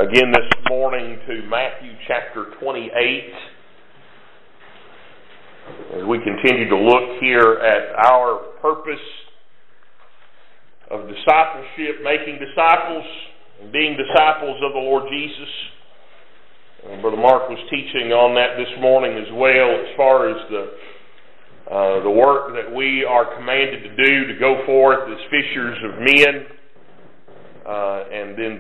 again this morning to Matthew chapter 28 as we continue to look here at our purpose of discipleship, making disciples and being disciples of the Lord Jesus. And Brother Mark was teaching on that this morning as well, as far as the work that we are commanded to do, to go forth as fishers of men, and then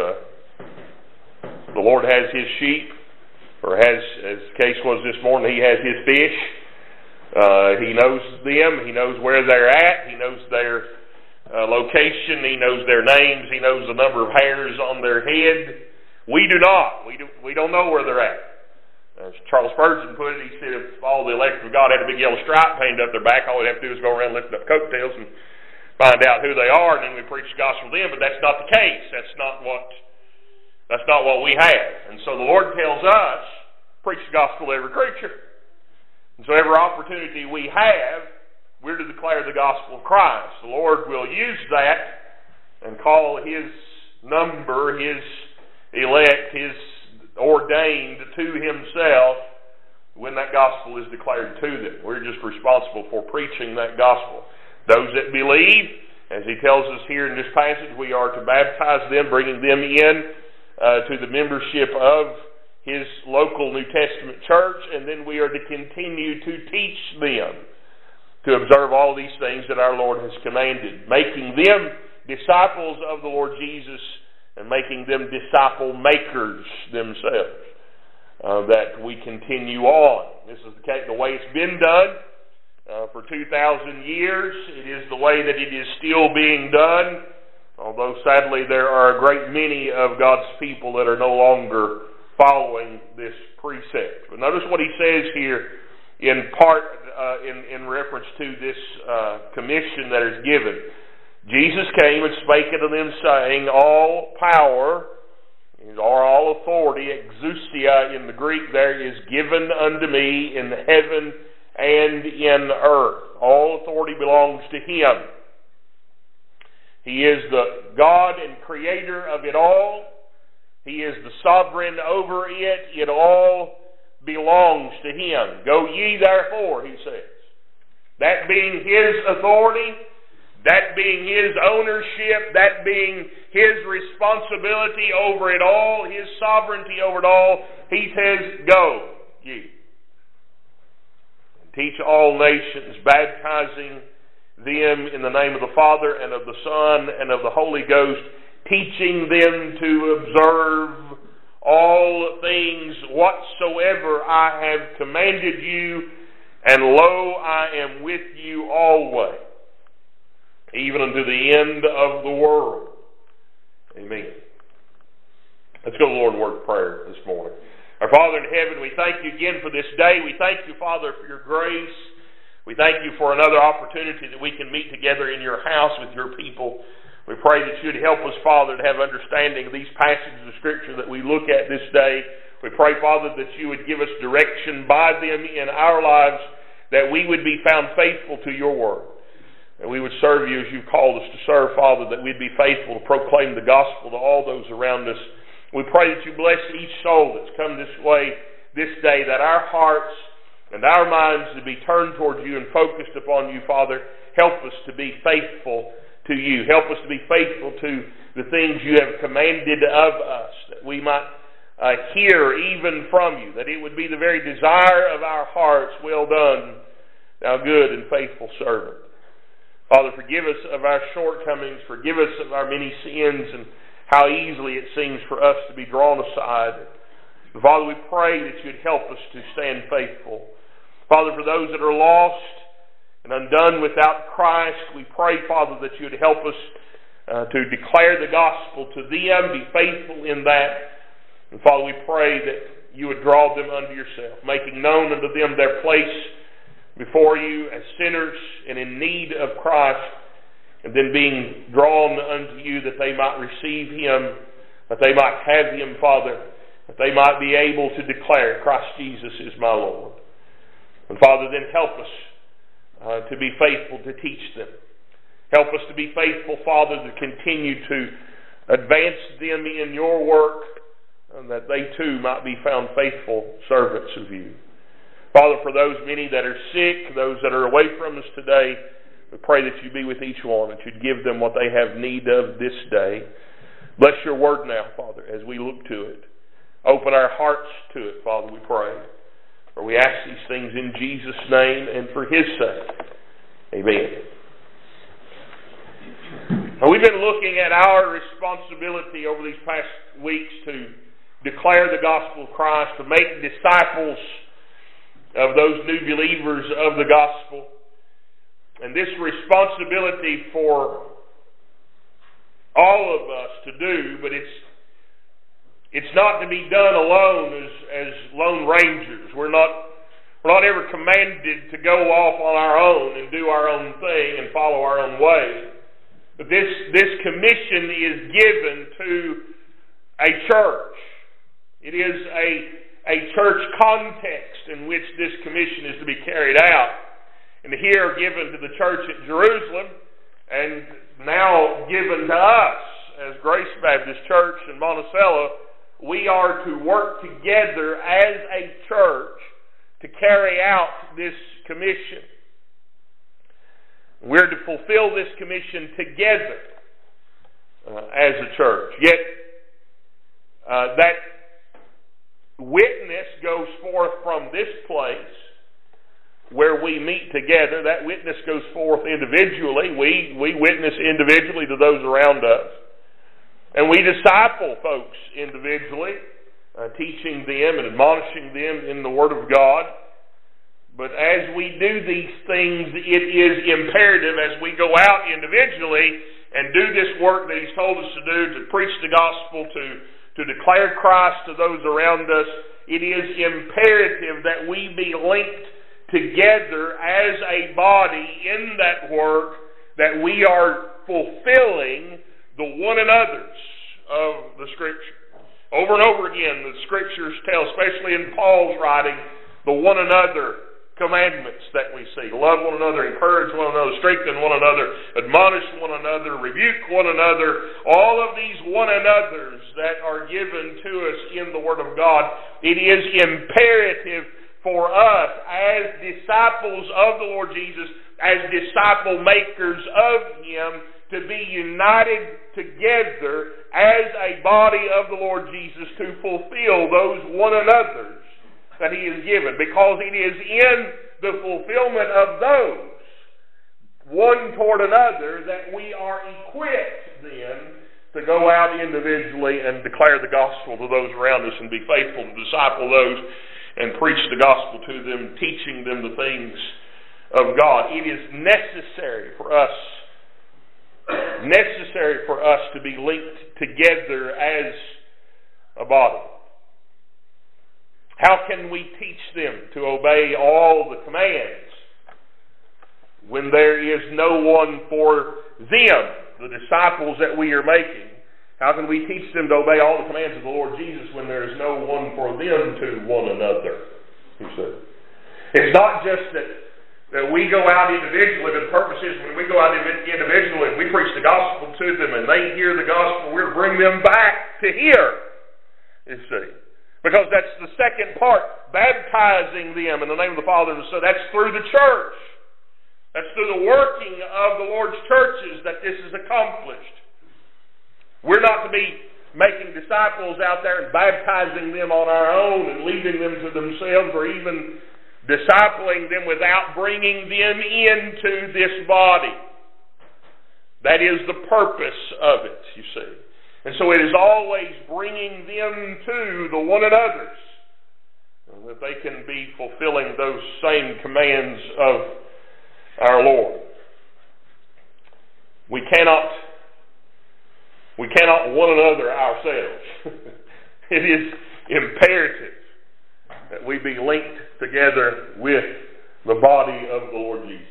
the Lord has His sheep, or has, as the case was this morning, He has His fish. He knows them. He knows where they're at. He knows their location. He knows their names. He knows the number of hairs on their head. We do not. We don't know where they're at. As Charles Spurgeon put it, he said, if all the elect of God had a big yellow stripe painted up their back, all we'd have to do is go around lifting up coattails and find out who they are, and then we preach the gospel to them. But that's not the case. That's not what we have. And so the Lord tells us, preach the gospel to every creature. And so every opportunity we have, we're to declare the gospel of Christ. The Lord will use that and call His number, His elect, His ordained to Himself when that gospel is declared to them. We're just responsible for preaching that gospel. Those that believe, as He tells us here in this passage, we are to baptize them, bringing them in to the membership of His local New Testament church, and then we are to continue to teach them to observe all these things that our Lord has commanded, making them disciples of the Lord Jesus and making them disciple makers themselves, that we continue on. This is the way it's been done for 2,000 years. It is the way that it is still being done, although sadly there are a great many of God's people that are no longer following this precept. But notice what he says here in part in reference to this commission that is given. Jesus came and spake unto them, saying, all power, or all authority, exousia in the Greek there, is given unto me in heaven and in earth. All authority belongs to Him. He is the God and creator of it all. He is the sovereign over it. It all belongs to Him. Go ye therefore, He says. That being His authority, that being His ownership, that being His responsibility over it all, His sovereignty over it all, He says, go ye. Teach all nations, baptizing them in the name of the Father and of the Son and of the Holy Ghost, teaching them to observe all things whatsoever I have commanded you, and lo, I am with you always, even unto the end of the world. Amen. Let's go to the Lord in word of prayer this morning. Our Father in heaven, we thank you again for this day. We thank you, Father, for your grace. We thank you for another opportunity that we can meet together in your house with your people. We pray that you would help us, Father, to have understanding of these passages of Scripture that we look at this day. We pray, Father, that you would give us direction by them in our lives, that we would be found faithful to your word. And we would serve you as you've called us to serve, Father, that we'd be faithful to proclaim the gospel to all those around us. We pray that you bless each soul that's come this way this day, that our hearts and our minds would be turned towards you and focused upon you, Father. Help us to be faithful to you. Help us to be faithful to the things you have commanded of us, that we might hear even from you, that it would be the very desire of our hearts, well done, thou good and faithful servant. Father, forgive us of our shortcomings, forgive us of our many sins, and how easily it seems for us to be drawn aside. And Father, we pray that you'd help us to stand faithful. Father, for those that are lost and undone without Christ, we pray, Father, that you'd help us to declare the gospel to them, be faithful in that. And Father, we pray that you would draw them unto yourself, making known unto them their place before you as sinners and in need of Christ, and then being drawn unto you that they might receive Him, that they might have Him, Father, that they might be able to declare Christ Jesus is my Lord. And Father, then help us to be faithful to teach them. Help us to be faithful, Father, to continue to advance them in your work and that they too might be found faithful servants of you. Father, for those many that are sick, those that are away from us today, we pray that you be with each one, that you'd give them what they have need of this day. Bless your word now, Father, as we look to it. Open our hearts to it, Father, we pray. For we ask these things in Jesus' name and for his sake. Amen. Now, we've been looking at our responsibility over these past weeks to declare the gospel of Christ, to make disciples of those new believers of the gospel. And this responsibility for all of us to do, but it's not to be done alone as lone rangers. We're not ever commanded to go off on our own and do our own thing and follow our own way. But this commission is given to a church. It is a church context in which this commission is to be carried out. And here given to the church at Jerusalem, and now given to us as Grace Baptist Church in Monticello, we are to work together as a church to carry out this commission. We're to fulfill this commission together as a church. Yet that witness goes forth from this place where we meet together. That witness goes forth individually. We witness individually to those around us. And we disciple folks individually, teaching them and admonishing them in the Word of God. But as we do these things, it is imperative as we go out individually and do this work that He's told us to do, to preach the gospel, to declare Christ to those around us, it is imperative that we be linked together as a body in that work, that we are fulfilling the one another's of the Scripture. Over and over again, the Scriptures tell, especially in Paul's writing, the one another commandments that we see. Love one another, encourage one another, strengthen one another, admonish one another, rebuke one another. All of these one another's that are given to us in the Word of God, it is imperative for us as disciples of the Lord Jesus, as disciple makers of Him, to be united together as a body of the Lord Jesus to fulfill those one another's that He has given. Because it is in the fulfillment of those, one toward another, that we are equipped then to go out individually and declare the gospel to those around us and be faithful to disciple those and preach the gospel to them, teaching them the things of God. It is necessary for us to be linked together as a body. How can we teach them to obey all the commands when there is no one for them, the disciples that we are making? How can we teach them to obey all the commands of the Lord Jesus when there is no one for them to one another? He said. It's not just that we go out individually, but the purpose is when we go out individually and we preach the gospel to them and they hear the gospel, we're to bring them back to hear. You see. Because that's the second part, baptizing them in the name of the Father and the Son. That's through the church. That's through the working of the Lord's churches that this is accomplished. We're not to be making disciples out there and baptizing them on our own and leaving them to themselves, or even discipling them without bringing them into this body. That is the purpose of it, you see. And so it is always bringing them to the one another's, that they can be fulfilling those same commands of our Lord. We cannot one another ourselves. It is imperative that we be linked together with the body of the Lord Jesus.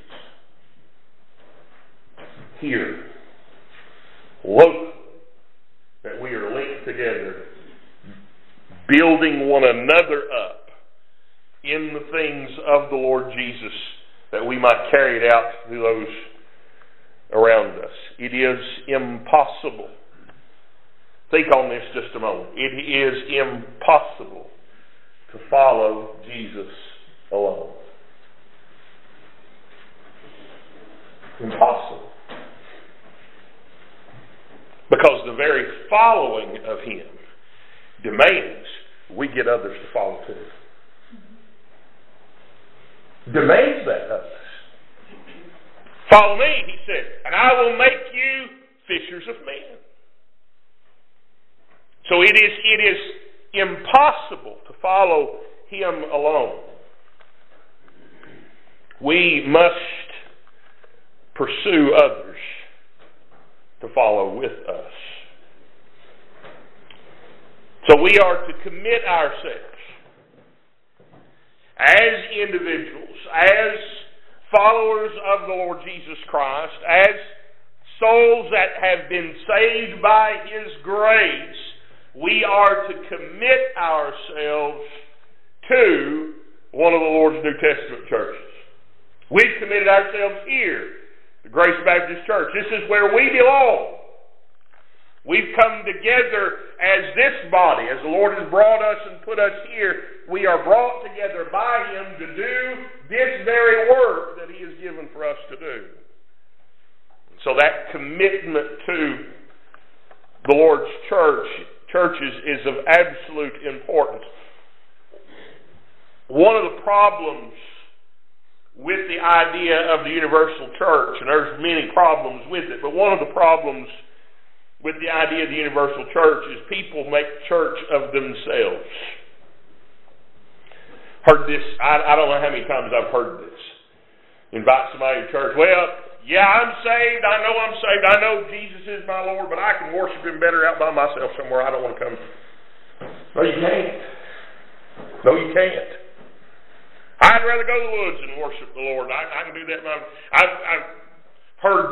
Here, locally, that we are linked together, building one another up in the things of the Lord Jesus, that we might carry it out to those around us. It is impossible Think on this just a moment. It is impossible to follow Jesus alone. Impossible. Because the very following of Him demands we get others to follow too. Demands that of us. Follow me, He said, and I will make you fishers of men. So it is impossible to follow Him alone. We must pursue others to follow with us. So we are to commit ourselves as individuals, as followers of the Lord Jesus Christ, as souls that have been saved by His grace. We are to commit ourselves to one of the Lord's New Testament churches. We've committed ourselves here, the Grace Baptist Church. This is where we belong. We've come together as this body. As the Lord has brought us and put us here, we are brought together by Him to do this very work that He has given for us to do. So that commitment to the Lord's churches is of absolute importance. One of the problems with the idea of the universal church, and there's many problems with it, but one of the problems with the idea of the universal church is people make church of themselves. Heard this, I don't know how many times I've heard this. Invite somebody to church. Well, yeah, I'm saved. I know I'm saved. I know Jesus is my Lord, but I can worship Him better out by myself somewhere. I don't want to come. No, you can't. No, you can't. I'd rather go to the woods and worship the Lord. I can do that. I've heard.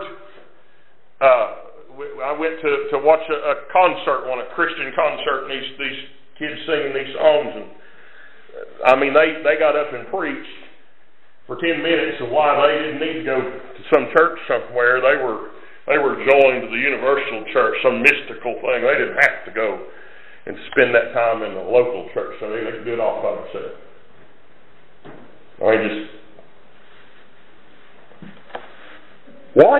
I went to watch a concert, a Christian concert, and these kids singing these songs, and I mean they got up and preached for 10 minutes of why they didn't need to go to some church somewhere. They were joined to the universal church, some mystical thing. They didn't have to go and spend that time in the local church. So they could do it all by themselves. What?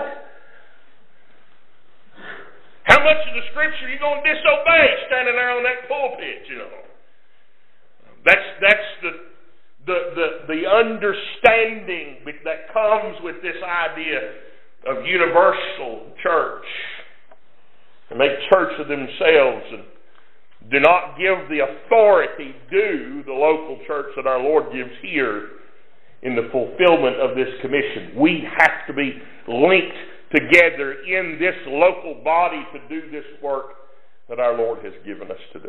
How much of the Scripture are you going to disobey standing there on that pulpit, you know? That's the understanding that comes with this idea of universal church. And make church of themselves and do not give the authority due the local church that our Lord gives here in the fulfillment of this commission. We have to be linked together in this local body to do this work that our Lord has given us to do.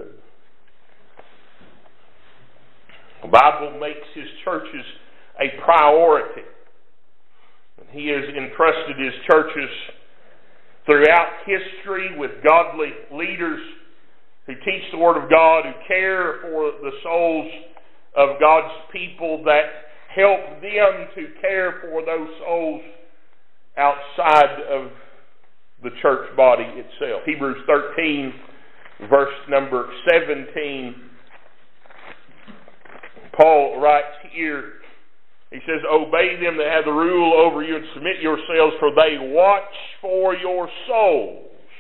The Bible makes His churches a priority. He has entrusted His churches throughout history with godly leaders who teach the Word of God, who care for the souls of God's people, that help them to care for those souls outside of the church body itself. Hebrews 13, verse number 17, Paul writes here, he says, obey them that have the rule over you and submit yourselves, for they watch for your souls,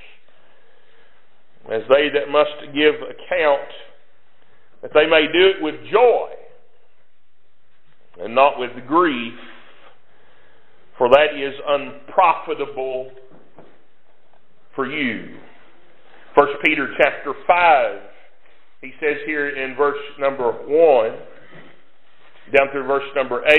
as they that must give account, that they may do it with joy and not with grief, for that is unprofitable for you. 1 Peter chapter 5, he says here in verse number 1, down through verse number 8,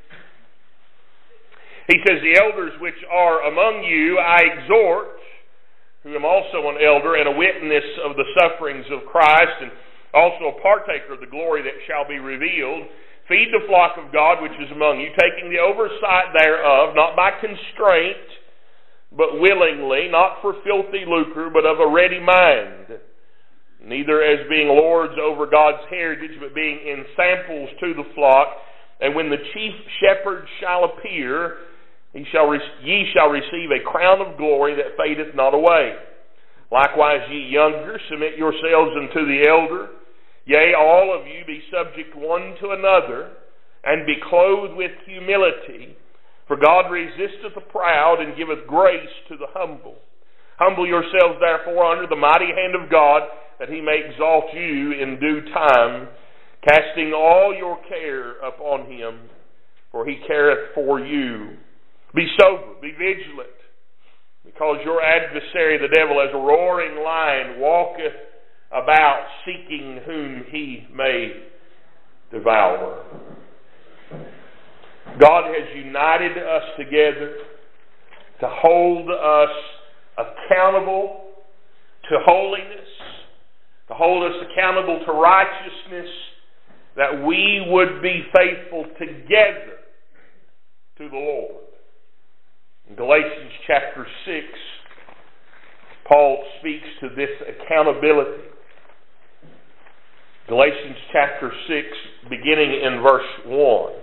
he says, the elders which are among you I exhort, who am also an elder and a witness of the sufferings of Christ, and also a partaker of the glory that shall be revealed. Feed the flock of God which is among you, taking the oversight thereof, not by constraint, but willingly, not for filthy lucre, but of a ready mind, neither as being lords over God's heritage, but being in samples to the flock. And when the chief shepherd shall appear, ye shall receive a crown of glory that fadeth not away. Likewise, ye younger, submit yourselves unto the elder. Yea, all of you be subject one to another, and be clothed with humility. For God resisteth the proud, and giveth grace to the humble. Humble yourselves therefore under the mighty hand of God, that he may exalt you in due time, casting all your care upon him, for he careth for you. Be sober, be vigilant, because your adversary, the devil, as a roaring lion, walketh about seeking whom he may devour. God has united us together to hold us accountable to holiness, to hold us accountable to righteousness, that we would be faithful together to the Lord. In Galatians chapter 6, Paul speaks to this accountability. Galatians chapter 6, beginning in verse 1.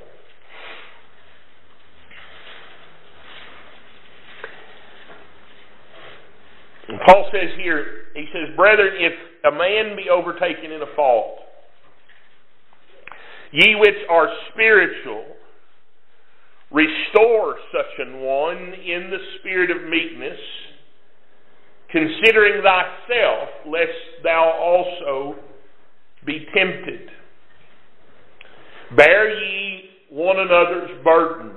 And Paul says here, he says, Brethren, if a man be overtaken in a fault, ye which are spiritual, restore such an one in the spirit of meekness, considering thyself, lest thou also be tempted. Bear ye one another's burdens,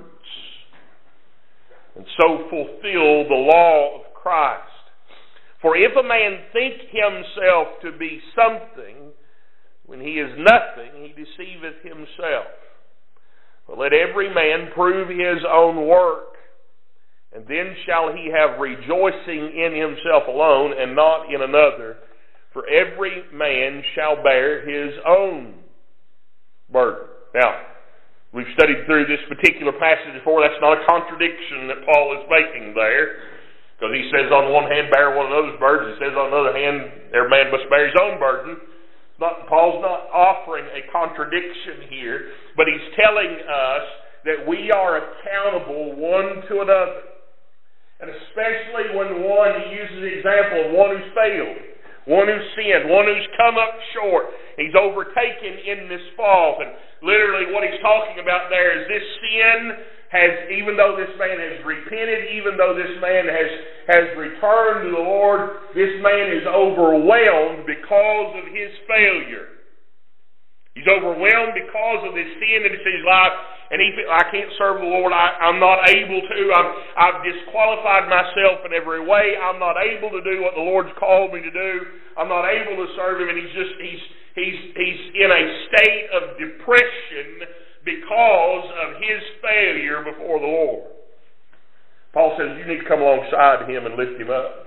and so fulfill the law of Christ. For if a man think himself to be something, when he is nothing, he deceiveth himself. But let every man prove his own work, and then shall he have rejoicing in himself alone, and not in another. For every man shall bear his own burden. Now, we've studied through this particular passage before. That's not a contradiction that Paul is making there. Because he says on one hand, bear one another's burdens. He says on the other hand, every man must bear his own burden. Paul's not offering a contradiction here, but he's telling us that we are accountable one to another. And especially when he uses the example of one who's failed, one who's sinned, one who's come up short. He's overtaken in this fault. And literally what he's talking about there is this sin has, even though this man has repented, even though this man has returned to the Lord, this man is overwhelmed because of his failure. He's overwhelmed because of this sin that is in his life, and I can't serve the Lord. I'm not able to. I've disqualified myself in every way. I'm not able to do what the Lord's called me to do. I'm not able to serve him, and he's in a state of depression because of his failure before the Lord. Paul says you need to come alongside him and lift him up.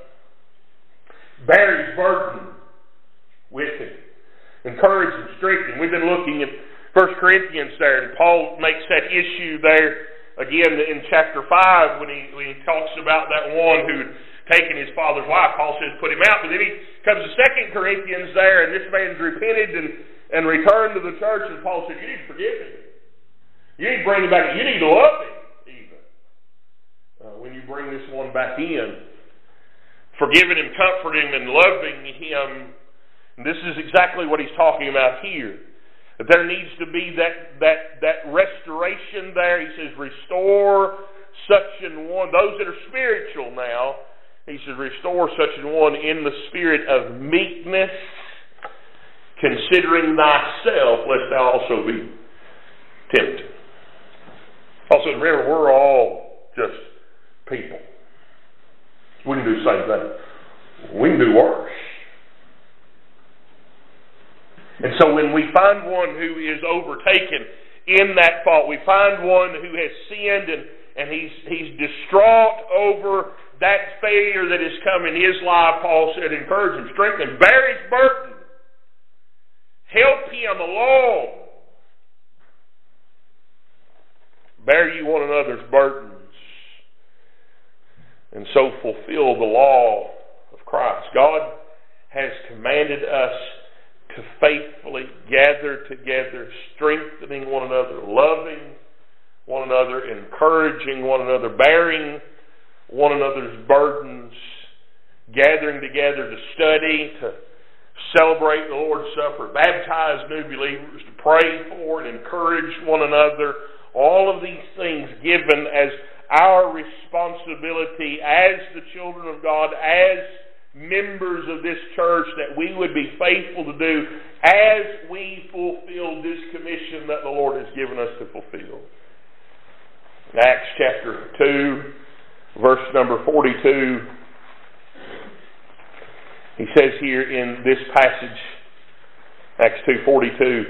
Bear his burden with him. Encourage and strengthen. We've been looking at 1 Corinthians there, and Paul makes that issue there again in chapter 5 when he talks about that one who had taken his father's wife. Paul says put him out. But then he comes to 2 Corinthians there, and this man's repented and returned to the church, and Paul says you need to forgive him. You need to bring him back. You need to love him even when you bring this one back in. Forgiving him, comforting him, and loving him. And this is exactly what he's talking about here. That there needs to be that restoration there. He says, restore such an one. Those that are spiritual now, he says, restore such an one in the spirit of meekness, considering thyself, lest thou also be tempted. Also, remember, we're all just people. We can do the same thing. We can do worse. And so when we find one who is overtaken in that fault, we find one who has sinned and he's distraught over that failure that has come in his life, Paul said, encourage him, strengthen him, bear his burden, help him along. Bear ye one another's burdens, and so fulfill the law of Christ. God has commanded us to faithfully gather together, strengthening one another, loving one another, encouraging one another, bearing one another's burdens, gathering together to study, to celebrate the Lord's Supper, baptize new believers, to pray for and encourage one another. All of these things given as our responsibility as the children of God, as members of this church, that we would be faithful to do as we fulfill this commission that the Lord has given us to fulfill. Acts chapter 2, verse number 42, he says here in this passage, Acts 2:42,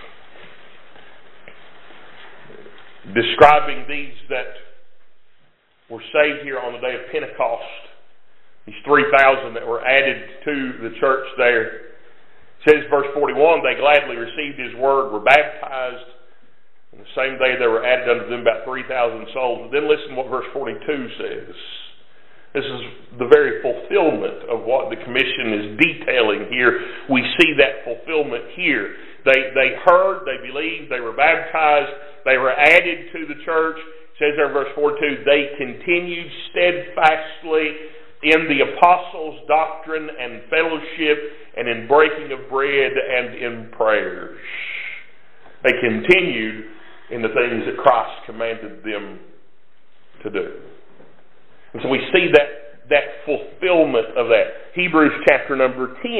describing these that were saved here on the day of Pentecost, these 3,000 that were added to the church there. It says, verse 41, they gladly received His word, were baptized, and the same day there were added unto them about 3,000 souls. But then listen to what verse 42 says. This is the very fulfillment of what the commission is detailing here. We see that fulfillment here. They heard, they believed, they were baptized, they were added to the church. It says there in verse 42, they continued steadfastly in the apostles' doctrine and fellowship, and in breaking of bread and in prayers. They continued in the things that Christ commanded them to do. And so we see that fulfillment of that. Hebrews chapter number 10.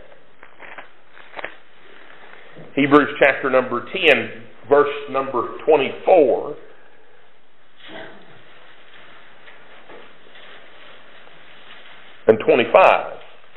Hebrews chapter number 10, verse number 24. And 25.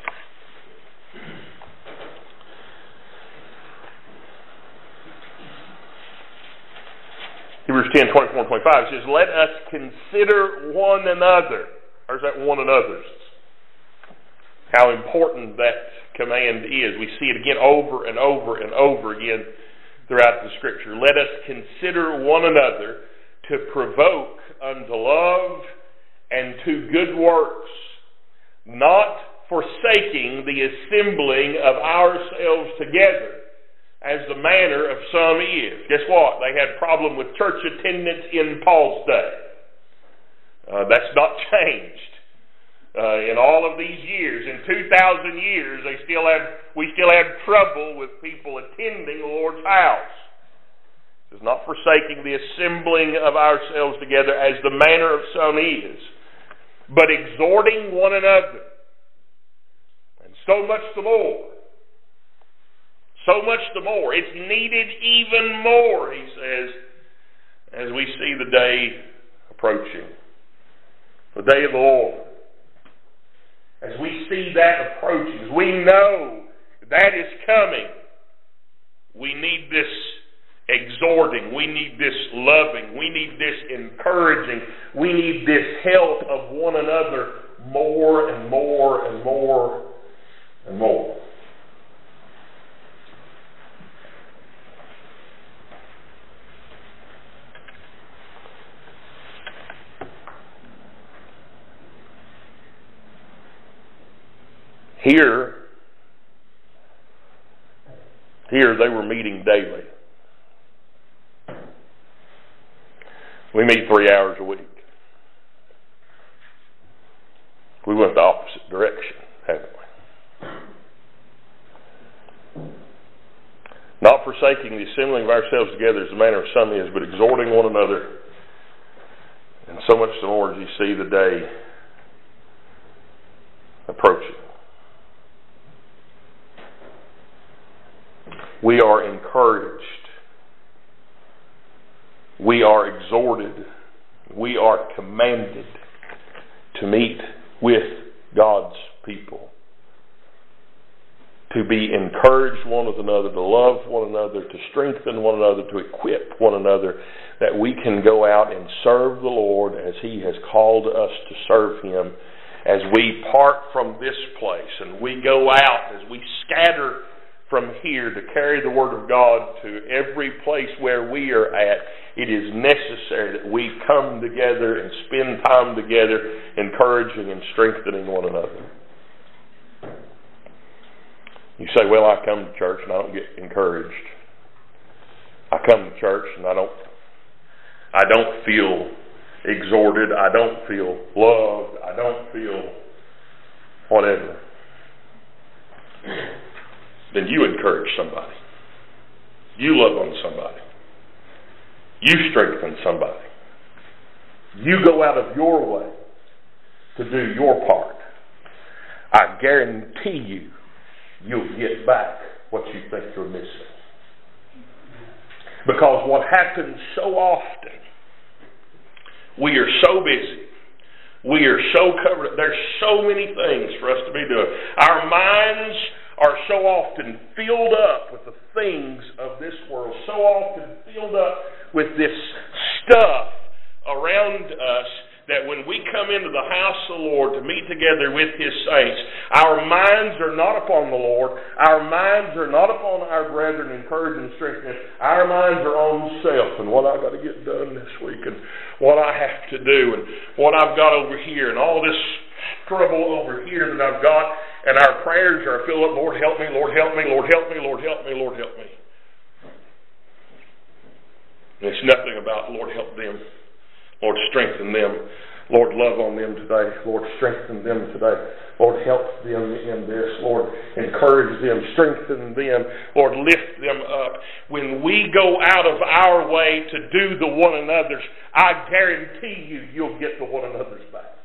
Hebrews 10, 24 and 25 says, let us consider one another. There's that one another's. How important that command is. We see it again over and over and over again throughout the Scripture. Let us consider one another to provoke unto love and to good works, not forsaking the assembling of ourselves together, as the manner of some is. Guess what? They had a problem with church attendance in Paul's day. That's not changed. In all of these years, in 2,000 years, we still have trouble with people attending the Lord's house. It's not forsaking the assembling of ourselves together, as the manner of some is, but exhorting one another, and so much the more. So much the more. It's needed even more, he says, as we see the day approaching. The day of the Lord. As we see that approaching, as we know that is coming, we need this exhorting, we need this loving, we need this encouraging, we need this help of one another more and more and more and more. Here they were meeting daily. We meet 3 hours a week. We went the opposite direction, haven't we? Not forsaking the assembling of ourselves together as the manner of some is, but exhorting one another. And so much the more as you see the day approaching. We are encouraged. We are exhorted. We are commanded to meet with God's people. To be encouraged one with another, to love one another, to strengthen one another, to equip one another, that we can go out and serve the Lord as He has called us to serve Him. As we part from this place and we go out, as we scatter from here to carry the Word of God to every place where we are at, it is necessary that we come together and spend time together, encouraging and strengthening one another. You say, well, I come to church and I don't get encouraged. I come to church and I don't feel exhorted. I don't feel loved. I don't feel whatever, then you encourage somebody. You love on somebody. You strengthen somebody. You go out of your way to do your part. I guarantee you, you'll get back what you think you're missing. Because what happens so often, we are so busy. We are so covered up. There's so many things for us to be doing. Our minds are so often filled up with the things of this world, so often filled up with this stuff around us, that when we come into the house of the Lord to meet together with His saints, our minds are not upon the Lord. Our minds are not upon our brethren, encouraging and strengthening. Our minds are on self and what I've got to get done this week and what I have to do and what I've got over here and all this trouble over here that I've got. And our prayers are filled up, Lord help me, Lord help me, Lord help me, Lord help me, Lord help me. And it's nothing about Lord help them. Lord, strengthen them. Lord, love on them today. Lord, strengthen them today. Lord, help them in this. Lord, encourage them. Strengthen them. Lord, lift them up. When we go out of our way to do the one another's, I guarantee you, you'll get the one another's back.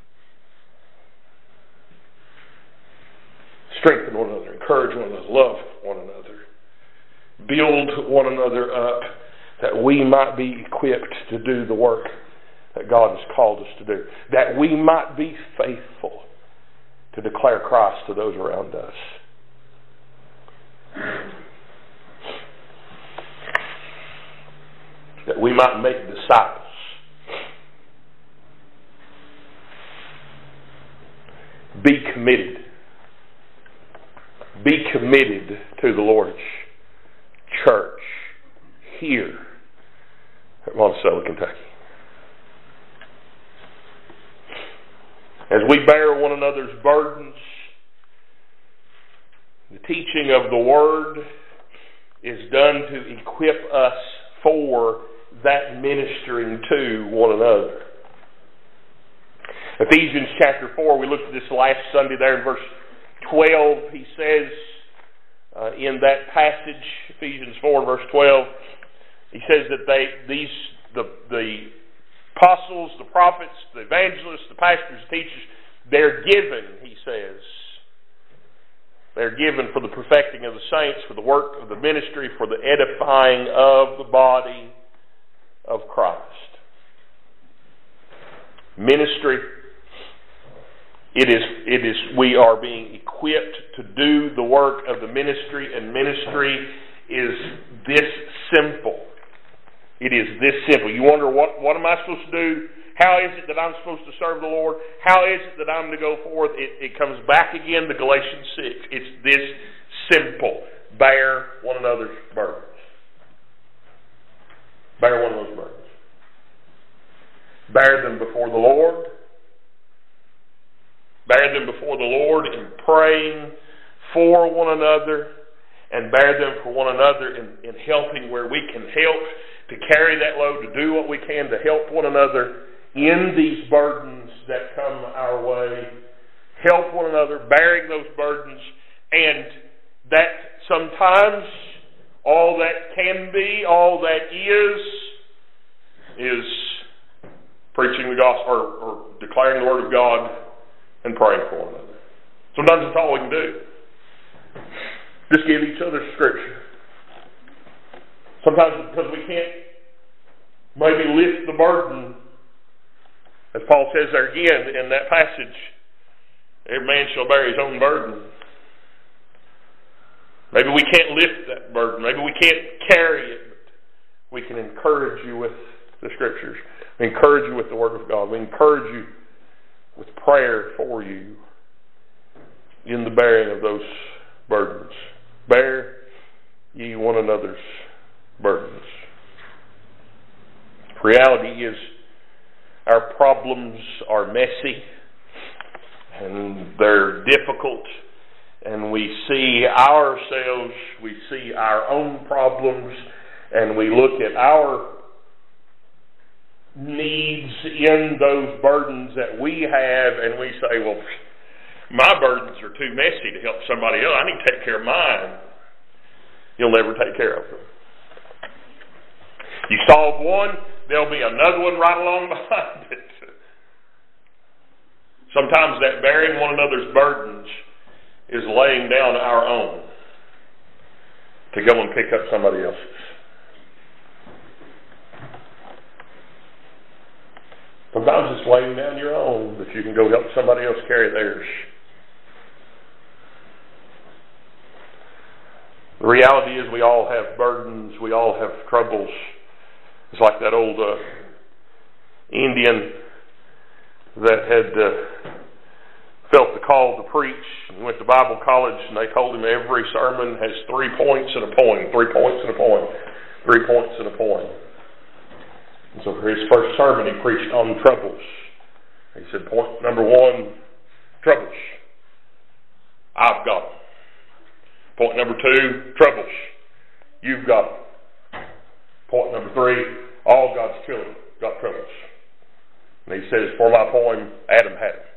Strengthen one another. Encourage one another. Love one another. Build one another up, that we might be equipped to do the work that God has called us to do. That we might be faithful to declare Christ to those around us. That we might make disciples. Be committed. Be committed to the Lord's church here at Monticello, Kentucky. As we bear one another's burdens, the teaching of the Word is done to equip us for that ministering to one another. Ephesians chapter 4, we looked at this last Sunday there in verse 12. He says in that passage, Ephesians 4 verse 12, he says that the apostles, the prophets, the evangelists, the pastors, the teachers, they're given, he says. They're given for the perfecting of the saints, for the work of the ministry, for the edifying of the body of Christ. Ministry, we are being equipped to do the work of the ministry, and ministry is this simple. It is this simple. You wonder, what am I supposed to do? How is it that I'm supposed to serve the Lord? How is it that I'm to go forth? It comes back again to Galatians 6. It's this simple. Bear one another's burdens. Bear one another's burdens. Bear them before the Lord. Bear them before the Lord in praying for one another, and bear them for one another in helping where we can help, to carry that load, to do what we can to help one another in these burdens that come our way. Help one another, bearing those burdens, and that sometimes all that can be, all that is preaching the gospel or declaring the Word of God and praying for one another. Sometimes that's all we can do. Just give each other Scripture. Sometimes because we can't maybe lift the burden, as Paul says there again in that passage, every man shall bear his own burden. Maybe we can't lift that burden. Maybe we can't carry it, but we can encourage you with the Scriptures. We encourage you with the Word of God. We encourage you with prayer for you in the bearing of those burdens. Bear ye one another's burdens. Reality is, our problems are messy and they're difficult, and we see ourselves, we see our own problems, and we look at our needs in those burdens that we have, and we say, well, my burdens are too messy to help somebody else. I need to take care of mine. You'll never take care of them. You solve one, there'll be another one right along behind it. Sometimes that bearing one another's burdens is laying down our own to go and pick up somebody else's. Sometimes it's laying down your own that you can go help somebody else carry theirs. The reality is we all have burdens, we all have troubles. It's like that old Indian that had felt the call to preach and went to Bible college, and they told him every sermon has 3 points and a poem, 3 points and a poem, 3 points and a poem. And so for his first sermon he preached on troubles. He said, point number 1, troubles. I've got them. Point number 2, troubles. You've got them. Point number 3, all God's children got troubles. And he says, for my poem, Adam had them.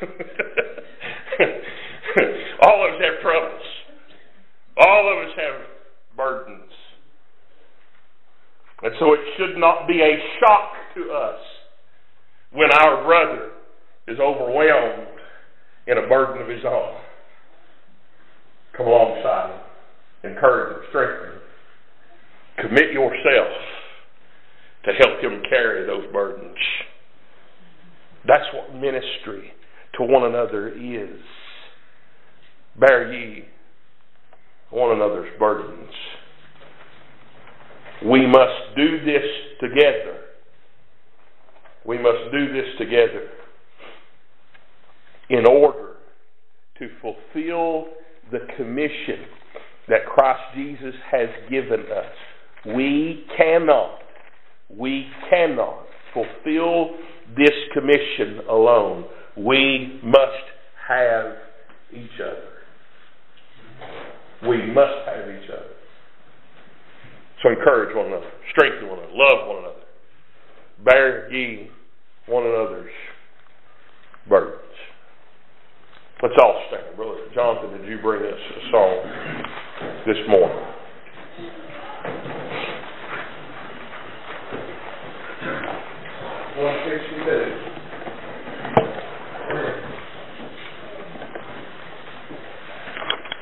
All of us have troubles. All of us have burdens. And so it should not be a shock to us when our brother is overwhelmed in a burden of his own. Come alongside him, encourage him, strengthen him. Commit yourself to help him carry those burdens. That's what ministry to one another is. Bear ye one another's burdens. We must do this together. We must do this together in order to fulfill the commission that Christ Jesus has given us. We cannot fulfill this commission alone. We must have each other. We must have each other. So encourage one another, strengthen one another, love one another. Bear ye one another's burdens. Let's all stand. Brother Jonathan, did you bring us a song this morning?